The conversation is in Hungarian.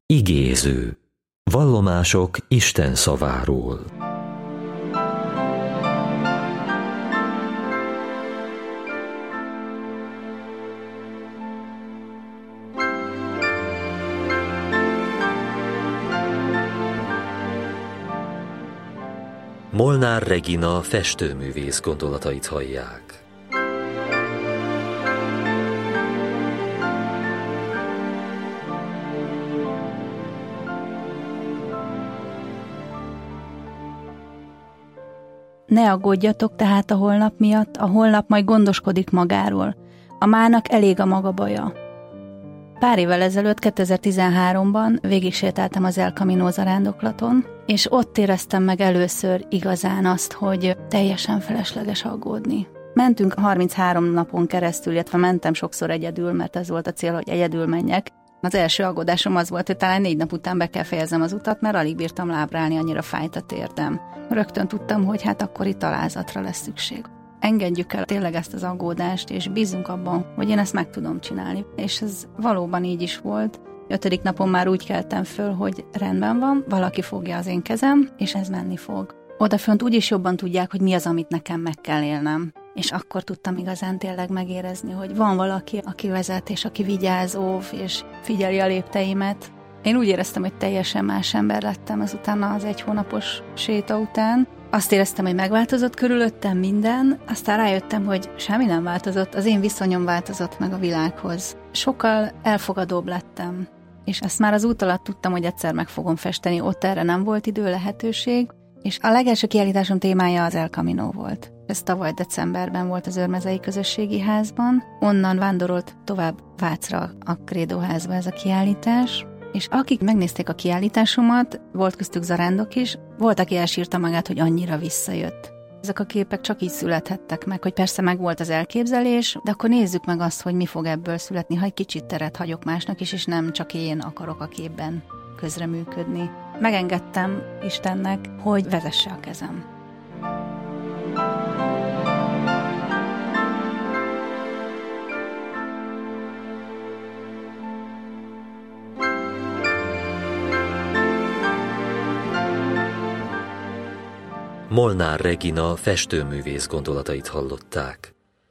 Igéző. Vallomások Isten szaváról. Molnár Regina festőművész gondolatait hallják. Ne aggódjatok tehát a holnap miatt, a holnap majd gondoskodik magáról. A mának elég a maga baja. Pár évvel ezelőtt, 2013-ban végigsétáltam az El Camino zarándoklaton, és ott éreztem meg először igazán azt, hogy teljesen felesleges aggódni. Mentünk 33 napon keresztül, illetve mentem sokszor egyedül, mert ez volt a cél, hogy egyedül menjek. Az első aggódásom az volt, hogy talán 4 nap után be kell fejeznem az utat, mert alig bírtam lábra állni, annyira fájt a térdem. Rögtön tudtam, hogy hát akkor itt alázatra lesz szükség. Engedjük el tényleg ezt az aggódást, és bízzunk abban, hogy én ezt meg tudom csinálni. És ez valóban így is volt. 5. napon már úgy keltem föl, hogy rendben van, valaki fogja az én kezem, és ez menni fog. Odafönt úgyis jobban tudják, hogy mi az, amit nekem meg kell élnem. És akkor tudtam igazán tényleg megérezni, hogy van valaki, aki vezet, és aki vigyáz, óv, és figyeli a lépteimet. Én úgy éreztem, hogy teljesen más ember lettem azután az 1 hónapos séta után. Azt éreztem, hogy megváltozott körülöttem minden, aztán rájöttem, hogy semmi nem változott, az én viszonyom változott meg a világhoz. Sokkal elfogadóbb lettem, és ezt már az út alatt tudtam, hogy egyszer meg fogom festeni, ott erre nem volt idő, lehetőség, és a legelső kiállításom témája az El Camino volt. Ez tavaly decemberben volt az Őrmezei Közösségi Házban, onnan vándorolt tovább Vácra a Credo házba ez a kiállítás, és akik megnézték a kiállításomat, volt köztük zarándok is, volt, aki elsírta magát, hogy annyira visszajött. Ezek a képek csak így születhettek meg, hogy persze meg volt az elképzelés, de akkor nézzük meg azt, hogy mi fog ebből születni, ha egy kicsit teret hagyok másnak is, és nem csak én akarok a képben közreműködni. Megengedtem Istennek, hogy vezesse a kezem. Molnár Regina festőművész gondolatait hallották.